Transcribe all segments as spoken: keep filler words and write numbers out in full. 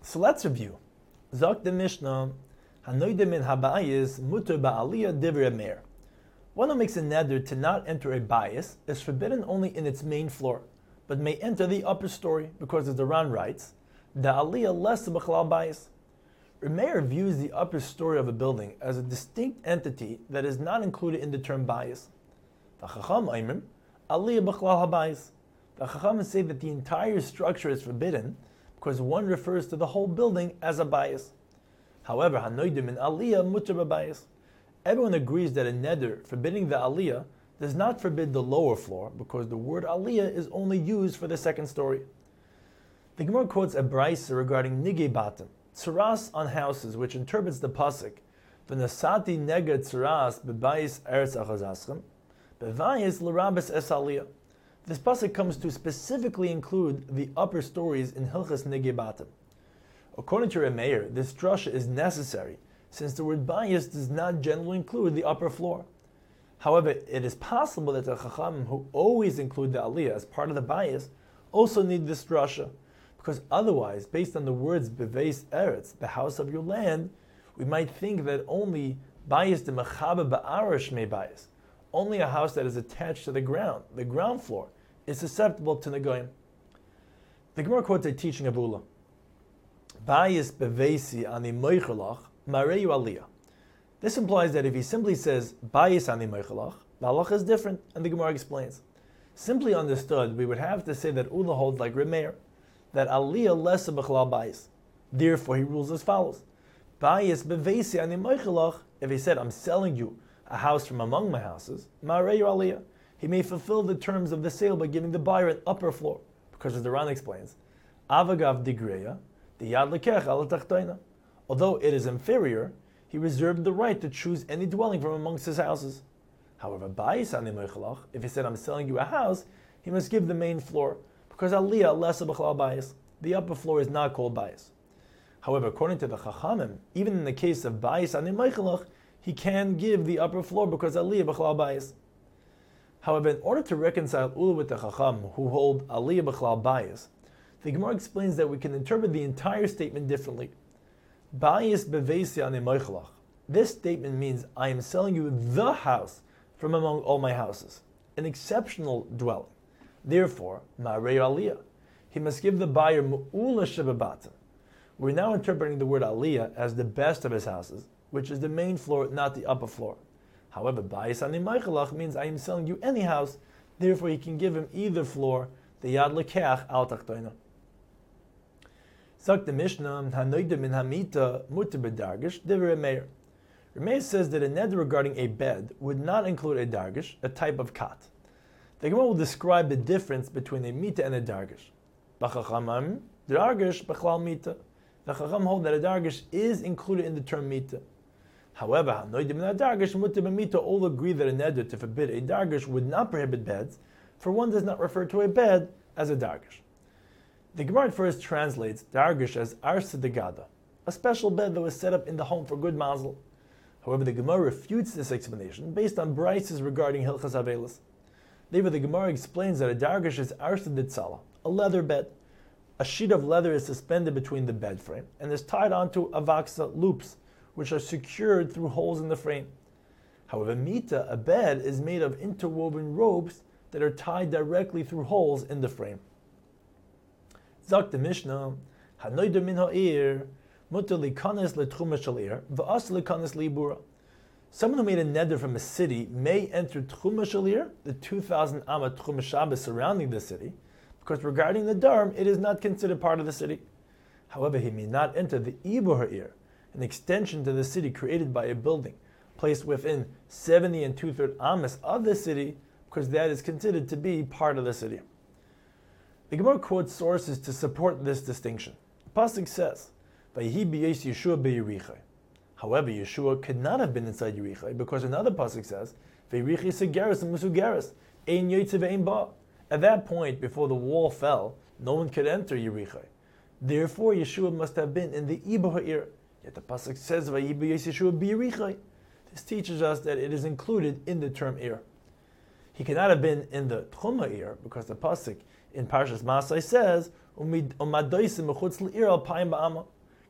So let's review. Zok the Mishnah, Hanoide min habayis muter ba'aliyah divrei meir. One who makes a neder to not enter a bayis is forbidden only in its main floor, but may enter the upper story, because as the Ran writes, the aliyah less b'chalal bayis. Meir views the upper story of a building as a distinct entity that is not included in the term bayis. The Chacham Oimrim, aliyah b'chalal habayis. The Chacham say that the entire structure is forbidden because one refers to the whole building as a bayis. However, hanoidim in aliyah muter b'bayis. Everyone agrees that a neder forbidding the aliyah does not forbid the lower floor, because the word aliyah is only used for the second story. The Gemara quotes a brisa regarding nigei batim, tzuras on houses, which interprets the pasuk, v'nasati nega tzuras b'bayis eretz achazaschem, b'vayis l'rabes es aliyah. This pasuk comes to specifically include the upper stories in Hilchas nigei batim. According to Meir, this drasha is necessary, since the word bayis does not generally include the upper floor. However, it is possible that the Chachamim who always include the aliyah as part of the bayis also need this drasha, because otherwise, based on the words beveis eretz, the house of your land, we might think that only bayis de mechabe ba'arash may bayis, only a house that is attached to the ground, the ground floor, is susceptible to negoyim. The Gemara quotes a teaching of Ula. Bayis beveisi ani moichelach mareyu aliyah. This implies that if he simply says bayis ani moichelach, the halacha is different, and the Gemara explains. Simply understood, we would have to say that Ula holds like Remeir, that aliyah less b'chalal bayis. Therefore, he rules as follows: bayis beveisi ani moichelach. If he said, "I'm selling you a house from among my houses," mareyu aliyah, he may fulfill the terms of the sale by giving the buyer an upper floor, because as the Ran explains, avagav digreya the yad lekech al tachtoina. Although it is inferior, he reserved the right to choose any dwelling from amongst his houses. However, bayis ani moichelach, if he said, "I'm selling you a house," he must give the main floor, because aliyah less b'chalal bayis. The upper floor is not called bayis. However, according to the Chachamim, even in the case of bayis ani moichelach, he can give the upper floor because aliyah b'chalal bayis. However, in order to reconcile Ula with the Chacham, who hold aliyah b'chalal bayis, the Gemara explains that we can interpret the entire statement differently. Bayis beveisi ani moichelach. This statement means, I am selling you the house from among all my houses, an exceptional dwelling. Therefore, ma'arei aliyah, he must give the buyer mu'ula shebebatim. We're now interpreting the word aliyah as the best of his houses, which is the main floor, not the upper floor. However, bayis ani moichelach means I am selling you any house, therefore he can give him either floor, the yad lekech al tachtoina. Zok the Mishnah, hanoide min hamita muter b'dargish divrei Meir. Meir says that a neder regarding a bed would not include a dargish, a type of cot. The Gemara will describe the difference between a mita and a dargish. B'chachamim, dargish b'chalal mita. The Chacham hold that a dargish is included in the term mita. However, hanoide min hadargish muter b'mita all agree that a neder to forbid a dargish would not prohibit beds, for one does not refer to a bed as a dargish. The Gemara first translates dargish as arsa degada, a special bed that was set up in the home for good mazel. However, the Gemara refutes this explanation based on brises regarding Hilchas Avelis. Therefore, the Gemara explains that a dargish is arsa ditzala, a leather bed. A sheet of leather is suspended between the bed frame and is tied onto avaksa loops, which are secured through holes in the frame. However, mita, a bed, is made of interwoven ropes that are tied directly through holes in the frame. Zok the Mishnah, hanoide min ha'ir, muter likanes letchuma shel ir, v'as likanes libura. Someone who made a neder from a city may enter tchuma shel ir, the two thousand amma tchuma Shabbos surrounding the city, because regarding the dharm, it is not considered part of the city. However, he may not enter the ibur ha'ir, an extension to the city created by a building, placed within seventy and two-thirds amas of the city, because that is considered to be part of the city. The Gemara quotes sources to support this distinction. The pasuk says, "Vayihi b'yis Yeshua beYerichai." However, Yeshua could not have been inside Yerichai because another pasuk says, "V'yerichai segeres musugeres ein yotze ve'ein ba." At that point, before the wall fell, no one could enter Yerichai. Therefore, Yeshua must have been in the Ibur ha'ir. Yet the pasuk says, "Vayihi b'yis Yeshua beYerichai." This teaches us that it is included in the term ir. He cannot have been in the Tchum ha'ir because the pasuk in Parshas Masai says,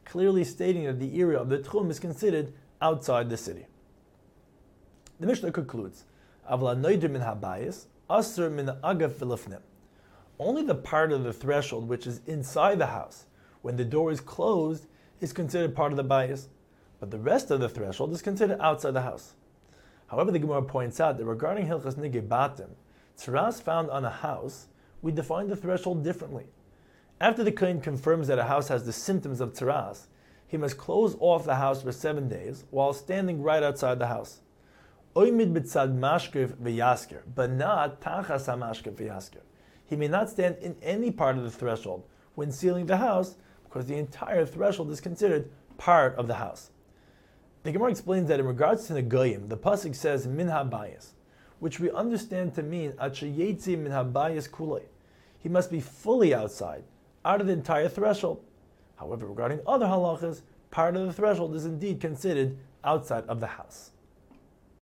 clearly stating that the area of the Tchum is considered outside the city. The Mishnah concludes, Avla noider min habayis, asr min agav v'lifnim. Only the part of the threshold which is inside the house, when the door is closed, is considered part of the bayis, but the rest of the threshold is considered outside the house. However, the Gemara points out that regarding Hilchas Nigei Batim, tzaras found on a house, we define the threshold differently. After the Kohen confirms that a house has the symptoms of tzaras, he must close off the house for seven days while standing right outside the house. Oymid b'tzad mashkev v'yasker, but not tachas ha-mashkev v'yasker. He may not stand in any part of the threshold when sealing the house, because the entire threshold is considered part of the house. The Gemara explains that in regards to the Goyim, the pasuk says min habayis, which we understand to mean achayetzi min habayis kulei. He must be fully outside, out of the entire threshold. However, regarding other halachas, part of the threshold is indeed considered outside of the house.